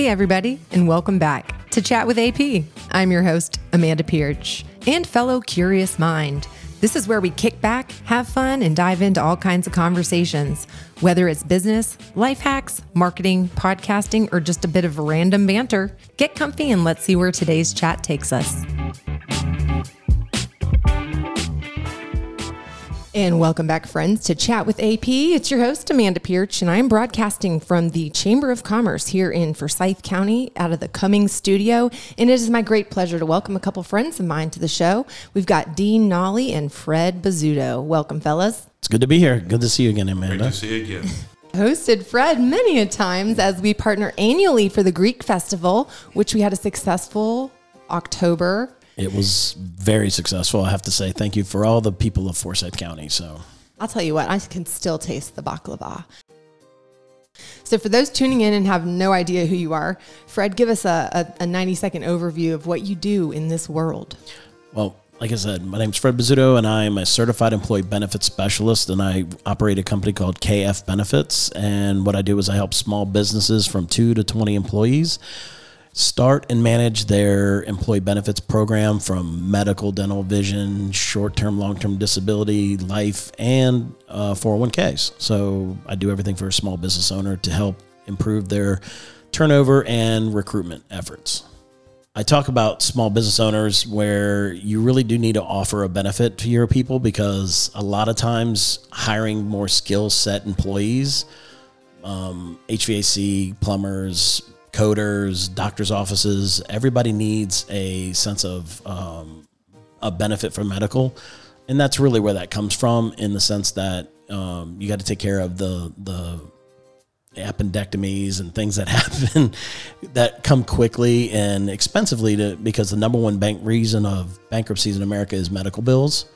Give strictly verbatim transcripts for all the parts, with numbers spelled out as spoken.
Hey, everybody, and welcome back to Chat with A P. I'm your host, Amanda Pierce, and fellow curious mind. This is where we kick back, have fun, and dive into all kinds of conversations, whether it's business, life hacks, marketing, podcasting, or just a bit of random banter. Get comfy and let's see where today's chat takes us. And welcome back, friends, to Chat with A P. It's your host, Amanda Pierce, and I'm broadcasting from the Chamber of Commerce here in Forsyth County out of the Cummings studio. And it is my great pleasure to welcome a couple friends of mine to the show. We've got Dean Nolly and Fred Bizzuto. Welcome, fellas. It's good to be here. Good to see you again, Amanda. Great to see you again. Hosted Fred many a times as we partner annually for the Greek Festival, which we had a successful October. It was very successful, I have to say. Thank you for all the people of Forsyth County. So I'll tell you what, I can still taste the baklava. So for those tuning in and have no idea who you are, Fred, give us a, a, a ninety-second overview of what you do in this world. Well, like I said, my name is Fred Bizzuto, and I'm a certified employee benefits specialist, and I operate a company called K F Benefits. And what I do is I help small businesses from two to twenty employees start and manage their employee benefits program from medical, dental, vision, short-term, long-term disability, life, and uh, four oh one k's. So I do everything for a small business owner to help improve their turnover and recruitment efforts. I talk about small business owners where you really do need to offer a benefit to your people, because a lot of times hiring more skill set employees, um, H V A C, plumbers, coders, doctors' offices, everybody needs a sense of um, a benefit for medical. And that's really where that comes from, in the sense that um, you got to take care of the the appendectomies and things that happen that come quickly and expensively, to because the number one bank reason of bankruptcies in America is medical bills.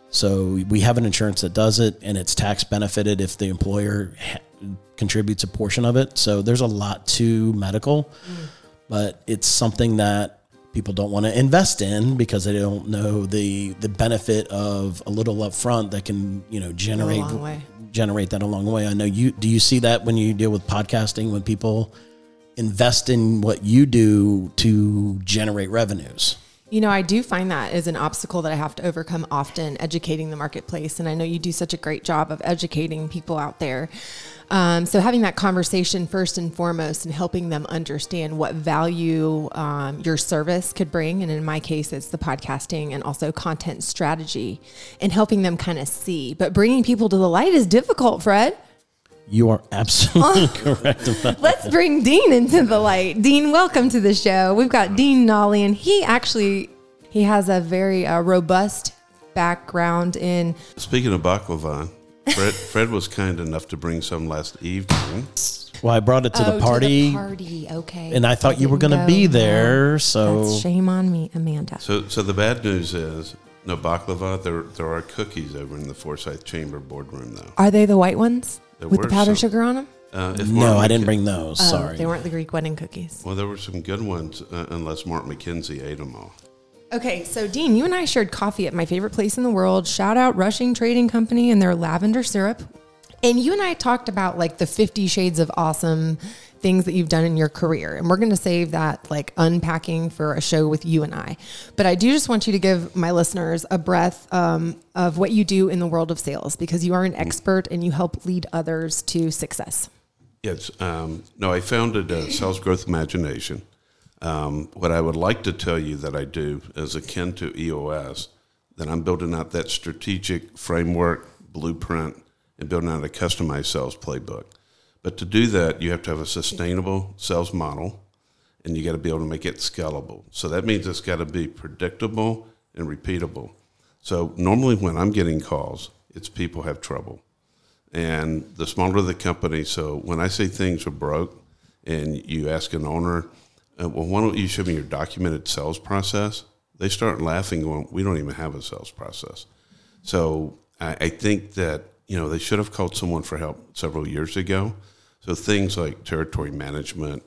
So we have an insurance that does it, and it's tax benefited if the employer ha- contributes a portion of it. So there's a lot to medical, mm. but it's something that people don't want to invest in because they don't know the the benefit of a little upfront that can, you know, generate generate that along the way. I know you do. You see that when you deal with podcasting, when people invest in what you do to generate revenues? You know, I do find that is an obstacle that I have to overcome often, educating the marketplace. And I know you do such a great job of educating people out there. Um, so having that conversation first and foremost and helping them understand what value um, your service could bring. And in my case, it's the podcasting and also content strategy, and helping them kind of see. But bringing people to the light is difficult, Fred. You are absolutely correct about Let's that. bring Dean into the light. Dean, welcome to the show. We've got Dean Nolly, and he actually, he has a very uh, robust background in... Speaking of baklava, Fred, Fred was kind enough to bring some last evening. Well, I brought it to oh, the party. To the party, okay. And I thought I you were going to be there, no. so... That's shame on me, Amanda. So so the bad news is, no baklava, there, there are cookies over in the Forsyth Chamber boardroom, though. Are they the white ones? There with the powdered some. sugar on them? Uh, if no, Mark I didn't McKin- bring those. Oh, Sorry. They weren't the Greek wedding cookies. Well, there were some good ones, uh, unless Mark McKenzie ate them all. Okay, so Dean, you and I shared coffee at my favorite place in the world. Shout out Rushing Trading Company and their lavender syrup. And you and I talked about like the fifty shades of awesome things that you've done in your career. And we're going to save that like unpacking for a show with you and I. But I do just want you to give my listeners a breath um, of what you do in the world of sales, because you are an expert and you help lead others to success. Yes. Um, no, I founded uh, Sales Growth Imagination. Um, what I would like to tell you that I do is akin to E O S, that I'm building out that strategic framework, blueprint, and building out a customized sales playbook. But to do that, you have to have a sustainable sales model, and you got to be able to make it scalable. So that means it's got to be predictable and repeatable. So normally when I'm getting calls, it's people have trouble. And the smaller the company, so when I say things are broke and you ask an owner, uh, well, why don't you show me your documented sales process? They start laughing, going, we don't even have a sales process. So I, I think that, you know, they should have called someone for help several years ago. So things like territory management,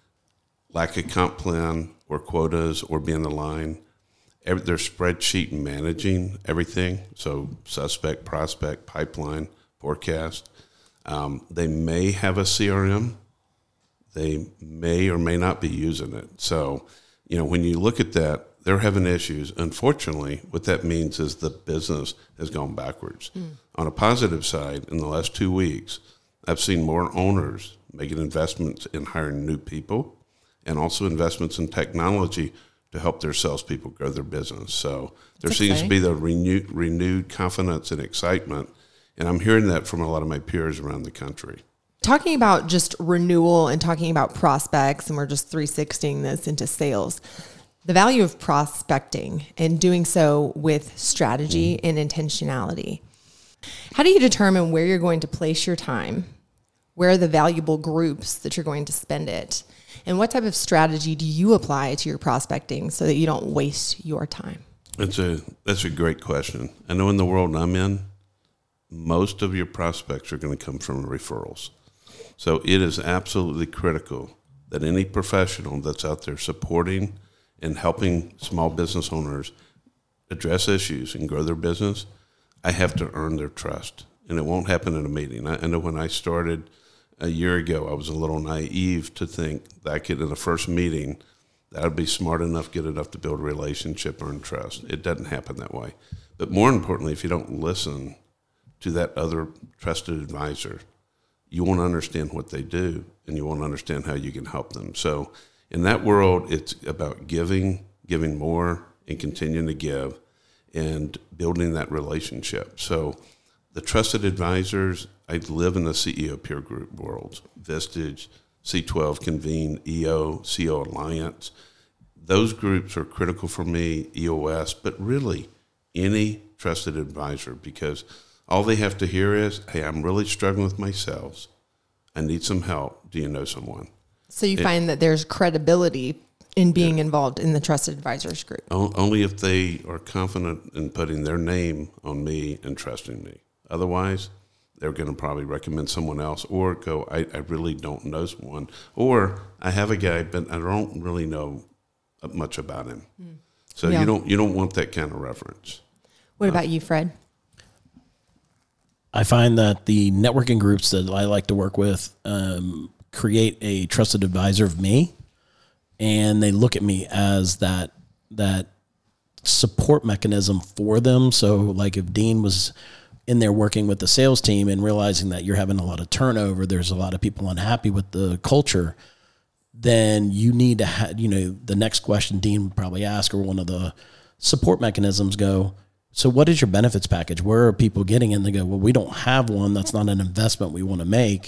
lack of comp plan or quotas or being aligned, every, their spreadsheet managing everything. So suspect, prospect, pipeline, forecast. Um, they may have a C R M they may or may not be using it. So, you know, when you look at that, they're having issues. Unfortunately, what that means is the business has gone backwards. Mm. On a positive side, in the last two weeks, I've seen more owners making investments in hiring new people and also investments in technology to help their salespeople grow their business. So there That's seems exciting. to be the renewed, renewed confidence and excitement, and I'm hearing that from a lot of my peers around the country. Talking about just renewal and talking about prospects, and we're just three sixtying this into sales, the value of prospecting and doing so with strategy and intentionality. How do you determine where you're going to place your time? Where are the valuable groups that you're going to spend it? And what type of strategy do you apply to your prospecting so that you don't waste your time? That's a that's a great question. I know in the world I'm in, most of your prospects are going to come from referrals. So it is absolutely critical that any professional that's out there supporting and helping small business owners address issues and grow their business, I have to earn their trust. And it won't happen in a meeting. I, I know when I started a year ago, I was a little naive to think that I could, in the first meeting, that I'd be smart enough, good enough to build a relationship, earn trust. It doesn't happen that way. But more importantly, if you don't listen to that other trusted advisor, you won't understand what they do, and you won't understand how you can help them. So in that world, it's about giving, giving more, and continuing to give, and building that relationship. So the trusted advisors, I live in the C E O peer group world, Vistage, C twelve, Convene, E O, C E O Alliance. Those groups are critical for me, E O S, but really any trusted advisor, because all they have to hear is, hey, I'm really struggling with my sales. I need some help. Do you know someone? So you It- find that there's credibility in being involved in the trusted advisors group. O- Only if they are confident in putting their name on me and trusting me. Otherwise, they're going to probably recommend someone else or go, I, I really don't know someone. Or I have a guy, but I don't really know much about him. Mm. So Yeah. you don't you don't want that kind of reference. What about you, Fred? I find that the networking groups that I like to work with um, create a trusted advisor of me, and they look at me as that that support mechanism for them. So, like if Dean was in there working with the sales team and realizing that you're having a lot of turnover, there's a lot of people unhappy with the culture, then you need to have, you know, the next question Dean would probably ask, or one of the support mechanisms go, so what is your benefits package? Where are people getting in? They go, well, we don't have one. That's not an investment we want to make.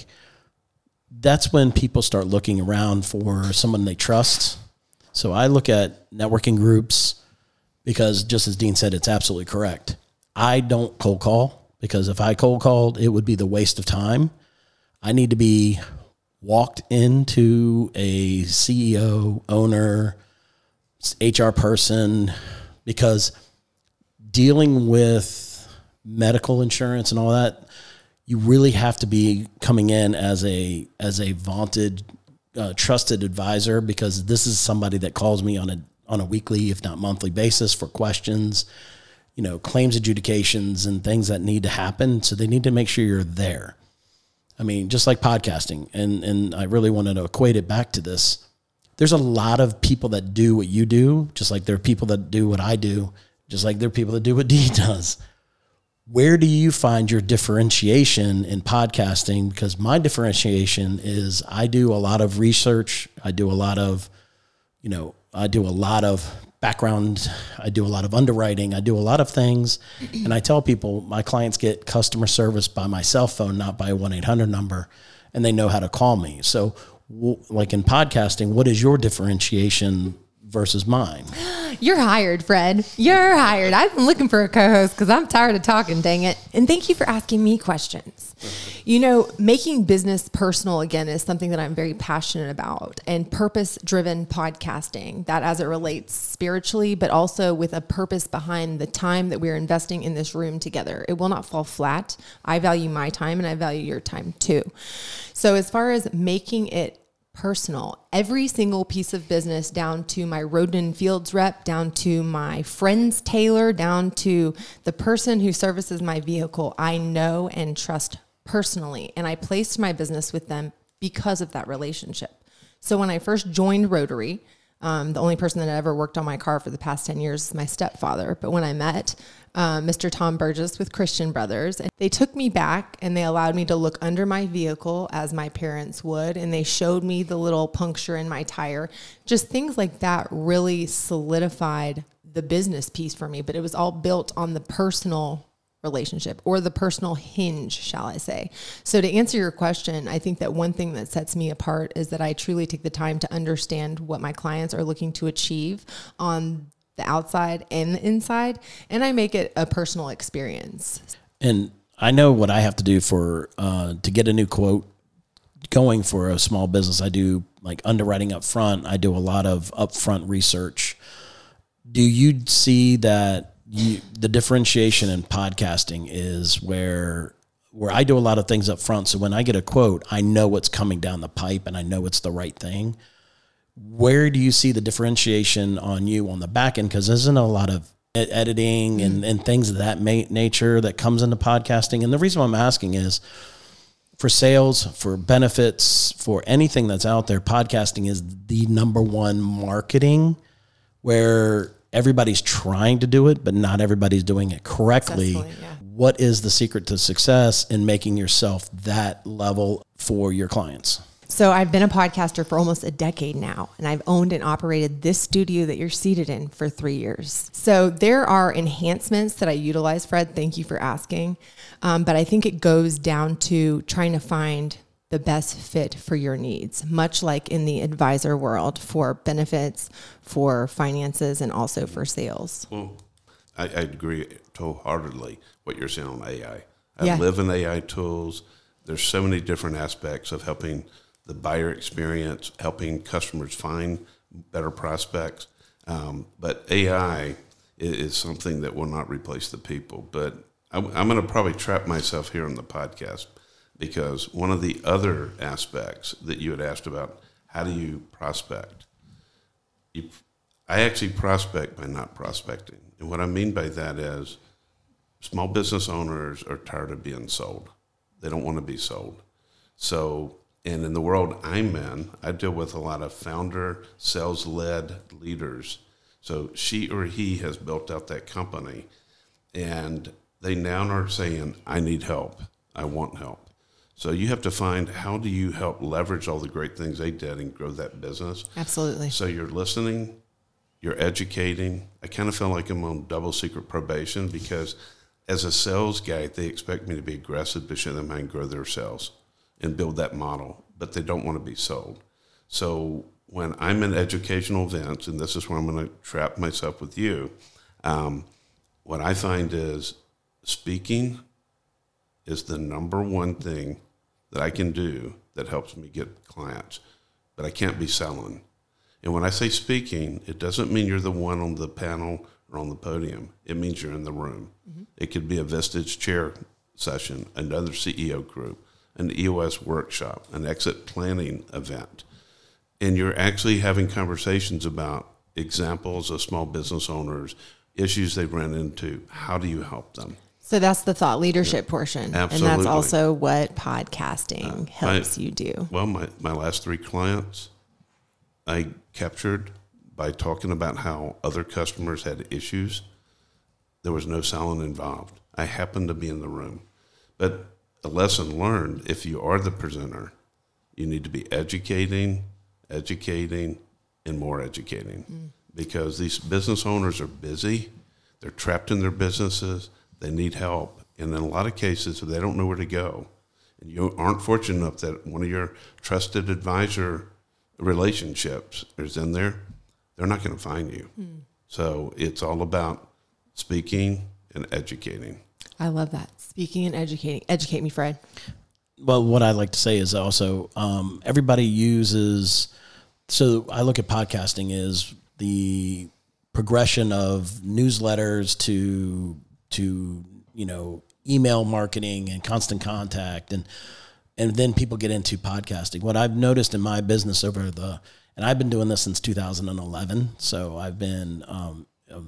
That's when people start looking around for someone they trust. So I look at networking groups because, just as Dean said, it's absolutely correct. I don't cold call, because if I cold called, it would be the waste of time. I need to be walked into a C E O, owner, H R person, because dealing with medical insurance and all that, you really have to be coming in as a as a vaunted, uh, trusted advisor, because this is somebody that calls me on a on a weekly, if not monthly basis for questions, you know, claims adjudications and things that need to happen. So they need to make sure you're there. I mean, just like podcasting, and and I really wanted to equate it back to this. There's a lot of people that do what you do, just like there are people that do what I do, just like there are people that do what Dee does. Where do you find your differentiation in podcasting? Because my differentiation is I do a lot of research. I do a lot of, you know, I do a lot of background. I do a lot of underwriting. I do a lot of things. And I tell people my clients get customer service by my cell phone, not by a one eight hundred number, and they know how to call me. So w- like in podcasting, what is your differentiation versus mine? You're hired, Fred. You're hired. I've been looking for a co-host because I'm tired of talking, dang it. And thank you for asking me questions. You know, making business personal, again, is something that I'm very passionate about, and purpose-driven podcasting, that as it relates spiritually, but also with a purpose behind the time that we're investing in this room together. It will not fall flat. I value my time, and I value your time too. So as far as making it personal, every single piece of business, down to my Roden and Fields rep, down to my friend's tailor, down to the person who services my vehicle, I know and trust personally. And I placed my business with them because of that relationship. So when I first joined Rotary, um, the only person that ever worked on my car for the past ten years is my stepfather. But when I met uh, Mister Tom Burgess with Christian Brothers, and they took me back and they allowed me to look under my vehicle as my parents would. And they showed me the little puncture in my tire. Just things like that really solidified the business piece for me. But it was all built on the personal relationship, or the personal hinge, shall I say. So to answer your question, I think that one thing that sets me apart is that I truly take the time to understand what my clients are looking to achieve on the outside and the inside, and I make it a personal experience. And I know what I have to do for uh, to get a new quote going for a small business. I do like underwriting up front. I do a lot of upfront research. Do you see that You, the differentiation in podcasting is where where I do a lot of things up front. So when I get a quote, I know what's coming down the pipe and I know it's the right thing. Where do you see the differentiation on you on the back end? Because isn't a lot of ed- editing and, and things of that ma- nature that comes into podcasting? And the reason why I'm asking is for sales, for benefits, for anything that's out there, podcasting is the number one marketing where everybody's trying to do it, but not everybody's doing it correctly. Yeah. What is the secret to success in making yourself that level for your clients? So I've been a podcaster for almost a decade now, and I've owned and operated this studio that you're seated in for three years. So there are enhancements that I utilize, Fred. Thank you for asking. Um, but I think it goes down to trying to find the best fit for your needs, much like in the advisor world for benefits, for finances, and also for sales. Well, I, I agree wholeheartedly what you're saying on A I. I Yeah. live in A I tools. There's so many different aspects of helping the buyer experience, helping customers find better prospects. Um, but A I is, is something that will not replace the people. But I'm, I'm going to probably trap myself here on the podcast, because one of the other aspects that you had asked about, how do you prospect? You, I actually prospect by not prospecting. And what I mean by that is small business owners are tired of being sold. They don't want to be sold. So, and in the world I'm in, I deal with a lot of founder, sales-led leaders. So she or he has built out that company, and they now are saying, I need help. I want help. So you have to find, how do you help leverage all the great things they did and grow that business? Absolutely. So you're listening, you're educating. I kind of feel like I'm on double secret probation, because as a sales guy, they expect me to be aggressive to show them how to grow their sales and build that model, but they don't want to be sold. So when I'm in educational events, and this is where I'm going to trap myself with you, um, what I find is speaking is the number one thing that I can do that helps me get clients, but I can't be selling. And when I say speaking, it doesn't mean you're the one on the panel or on the podium. It means you're in the room. Mm-hmm. It could be a Vistage chair session, another C E O group, an E O S workshop, an exit planning event. And you're actually having conversations about examples of small business owners, issues they've run into. How do you help them? So that's the thought leadership yeah. portion. Absolutely. And that's also what podcasting uh, helps my, you do. Well, my, my last three clients I captured by talking about how other customers had issues. There was no selling involved. I happened to be in the room. But a lesson learned, if you are the presenter, you need to be educating, educating, and more educating. Mm. Because these business owners are busy. They're trapped in their businesses. They need help. And in a lot of cases, they don't know where to go. And you aren't fortunate enough that one of your trusted advisor relationships is in there, they're not going to find you. Mm. So it's all about speaking and educating. I love that. Speaking and educating. Educate me, Fred. Well, what I like to say is also um, everybody uses, so I look at podcasting as the progression of newsletters to to, you know, email marketing and constant contact, and and then people get into podcasting. What I've noticed in my business over the, and I've been doing this since two thousand eleven, so I've been um,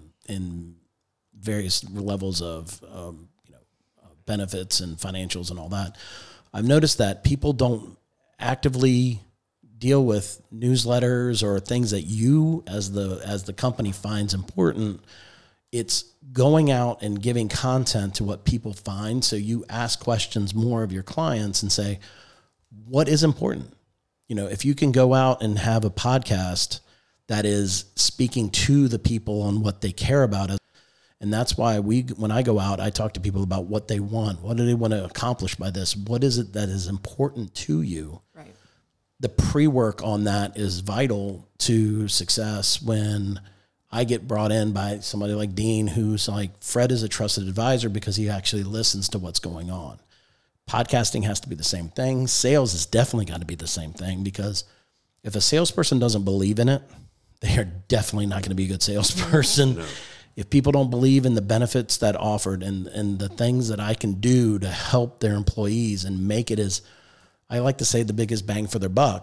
in various levels of, um, you know, benefits and financials and all that. I've noticed that people don't actively deal with newsletters or things that you as the as the company finds important, it's going out and giving content to what people find. So you ask questions more of your clients and say, what is important? You know, if you can go out and have a podcast that is speaking to the people on what they care about. And that's why we, when I go out, I talk to people about what they want. What do they want to accomplish by this? What is it that is important to you? Right. The pre-work on that is vital to success. When I get brought in by somebody like Dean, who's like, Fred is a trusted advisor because he actually listens to what's going on. Podcasting has to be the same thing. Sales has definitely got to be the same thing, because if a salesperson doesn't believe in it, they are definitely not going to be a good salesperson. No. If people don't believe in the benefits that offered and, and the things that I can do to help their employees and make it as, I like to say, the biggest bang for their buck,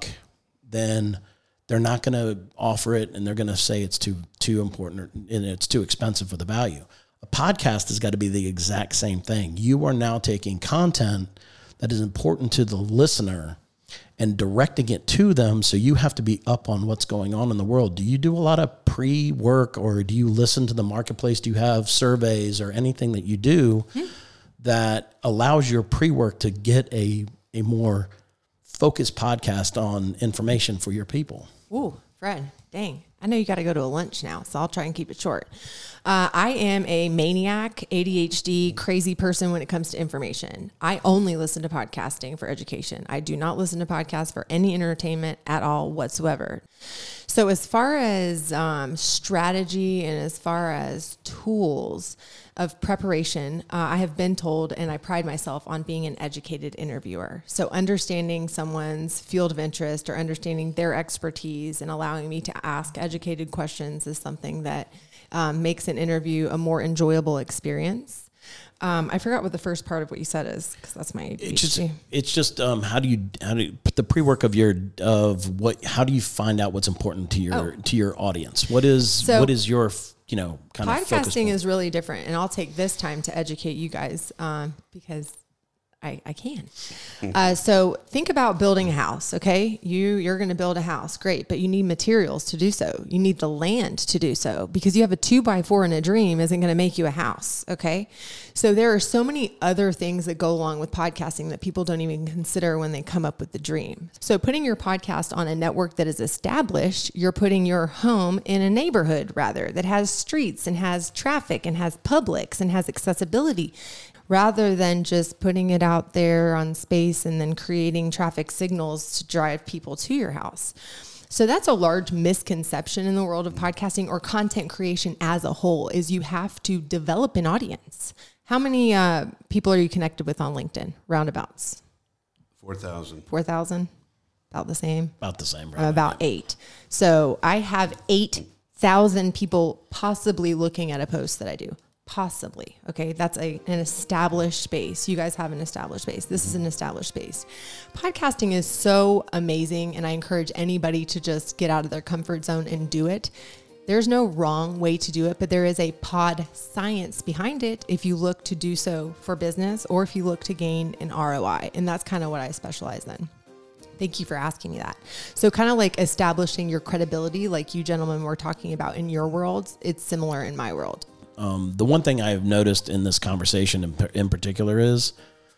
then they're not going to offer it, and they're going to say it's too too important or, and it's too expensive for the value. A podcast has got to be the exact same thing. You are now taking content that is important to the listener and directing it to them, so you have to be up on what's going on in the world. Do you do a lot of pre-work, or do you listen to the marketplace? Do you have surveys or anything that you do mm-hmm. that allows your pre-work to get a, a more focused podcast on information for your people? Ooh, Fred, dang. I know you got to go to a lunch now, so I'll try and keep it short. Uh, I am a maniac, A D H D, crazy person when it comes to information. I only listen to podcasting for education. I do not listen to podcasts for any entertainment at all whatsoever. So as far as um, strategy and as far as tools of preparation, uh, I have been told, and I pride myself on being an educated interviewer. So understanding someone's field of interest or understanding their expertise and allowing me to ask educated questions is something that um, makes an interview a more enjoyable experience. Um, I forgot what the first part of what you said is, because that's my A D H D. It's just, it's just um, how do you how do you put the pre-work of your of what? How do you find out what's important to your oh. to your audience? What is so, what is your you know kind of focus podcasting is really different, and I'll take this time to educate you guys um, because I, I can. Uh, so think about building a house, okay? You, you're going to build a house. Great. But you need materials to do so. You need the land to do so, because you have a two by four in a dream isn't going to make you a house, okay? So there are so many other things that go along with podcasting that people don't even consider when they come up with the dream. So putting your podcast on a network that is established, you're putting your home in a neighborhood, rather, that has streets and has traffic and has Publix and has accessibility, rather than just putting it out there on space and then creating traffic signals to drive people to your house. So that's a large misconception in the world of podcasting or content creation as a whole, is you have to develop an audience. How many uh, people are you connected with on LinkedIn? Roundabouts? four thousand. four thousand? About the same? About the same. Right? About eight. So I have eight thousand people possibly looking at a post that I do. Possibly. Okay. That's a, an established space. You guys have an established space. This is an established space. Podcasting is so amazing, and I encourage anybody to just get out of their comfort zone and do it. There's no wrong way to do it, but there is a pod science behind it if you look to do so for business or if you look to gain an R O I. And that's kind of what I specialize in. Thank you for asking me that. So kind of like establishing your credibility, like you gentlemen were talking about in your worlds, it's similar in my world. Um, the one thing I've noticed in this conversation in, in particular is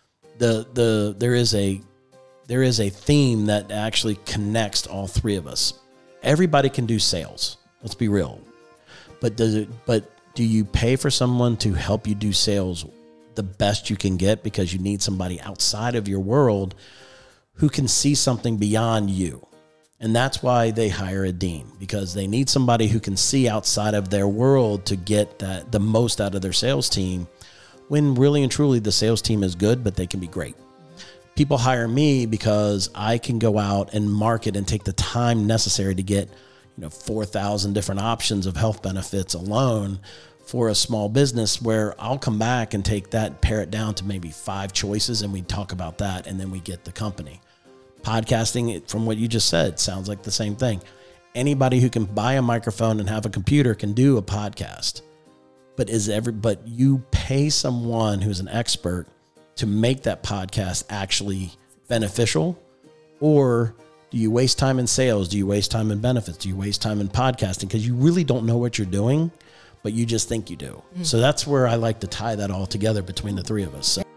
the the there is a there is a theme that actually connects all three of us. Everybody can do sales. Let's be real. But does it but do you pay for someone to help you do sales the best you can get, because you need somebody outside of your world who can see something beyond you? And that's why they hire a dean, because they need somebody who can see outside of their world to get that the most out of their sales team, when really and truly the sales team is good, but they can be great. People hire me because I can go out and market and take the time necessary to get, you know, four thousand different options of health benefits alone for a small business, where I'll come back and take that, pare it down to maybe five choices, and we talk about that, and then we get the company. Podcasting, from what you just said, sounds like the same thing. Anybody who can buy a microphone and have a computer can do a podcast. But is every but you pay someone who's an expert to make that podcast actually beneficial, or Do you waste time in sales? Do you waste time in benefits? Do you waste time in podcasting? Because you really don't know what you're doing, but you just think you do. Mm-hmm. So that's where I like to tie that all together between the three of us. So.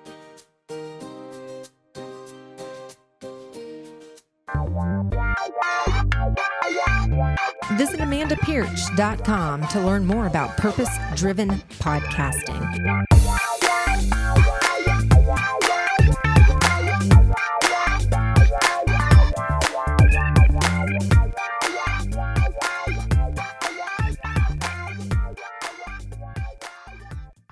Visit amanda pierce dot com to learn more about purpose-driven podcasting.